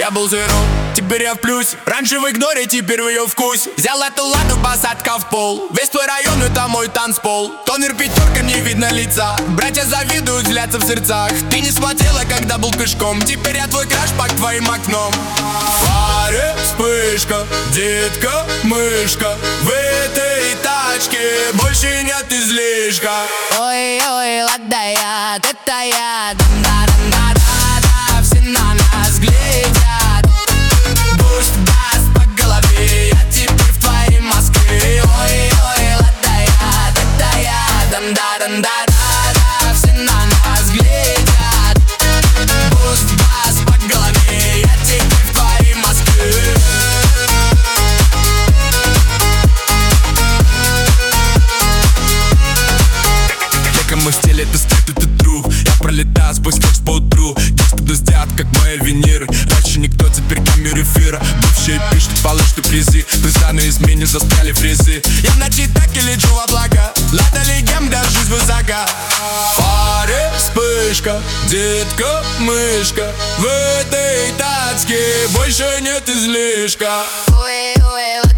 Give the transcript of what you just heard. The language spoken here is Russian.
я был зеро, теперь я в плюс. Раньше в игноре, теперь в ее вкус. Взял эту ладу, посадка в пол. Весь твой район, это мой танцпол. Тонер пятерка, не видно лица. Братья завидуют, злятся в сердцах. Ты не смотрела, когда был пешком. Теперь я твой краш под твоим окном. В фаре вспышка, детка, мышка. В этой тачке больше нет излишка. Ой-ой, ладает, это я. Да-да-да-да-да, все на нас глядят. Буст, бас по голове, я теперь в твоей Москве. Ой-ой, ладает, это я. Да-да-да-да-да, все на нас глядят. Буст, бас по голове, я теперь в твоей Москве. Мы в стиле, это стрит, это true. Я пролетаю сквозь фокс по утру. Тексты дождят, как мои Венеры. Раньше никто, теперь камеры эфира. Бывшие пишут, получат призы. Глаза на измене застряли фрезы. Я в ночи так и лечу в облака. Лада легенда, жизнь высока. В фаре вспышка, детка, мышка. В этой тачке больше нет излишка. Ой-ой,